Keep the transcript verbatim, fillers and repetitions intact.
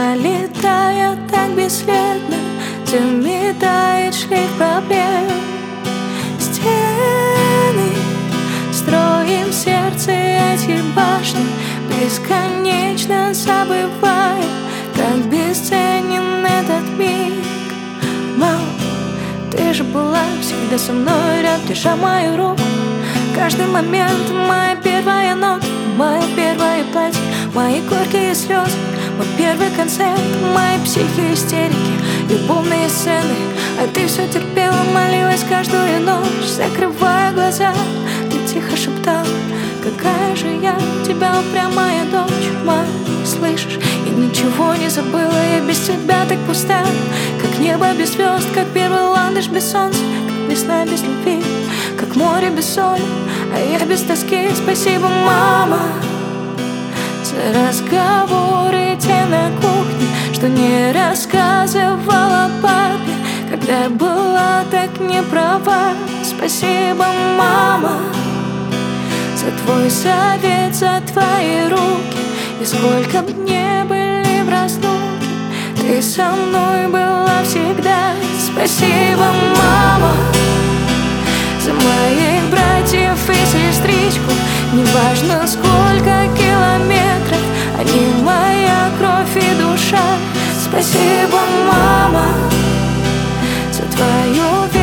Пролетая так бесследно, заметает шлейф проблем. Стены строим в сердце эти башни, бесконечно забывая, как бесценен этот миг. Мам, ты же была всегда со мной рядом, держа мою руку. Каждый момент моя первая нота, мое первое платье, мои горькие слезы, мой первый концерт, мои психи, истерики, любовные сцены. А ты все терпела, молилась каждую ночь, закрывая глаза. Ты тихо шептала: какая же я тебя упрямая дочь. Мам, слышишь, я ничего не забыла, я без тебя так пуста, как небо без звезд, как первый ландыш без солнца, как весна без любви, как море без соли, а я без тоски. Спасибо, мама, за разговоры те на кухне, что не рассказывала папе, когда я была так не права. Спасибо, мама, за твой совет, за твои руки, и сколько б не были в разлуке, ты со мной была всегда. Спасибо, мама, за моих братьев и сестричку. Неважно, сколько километров, они моя кровь и душа. Спасибо, мама, за твою веру.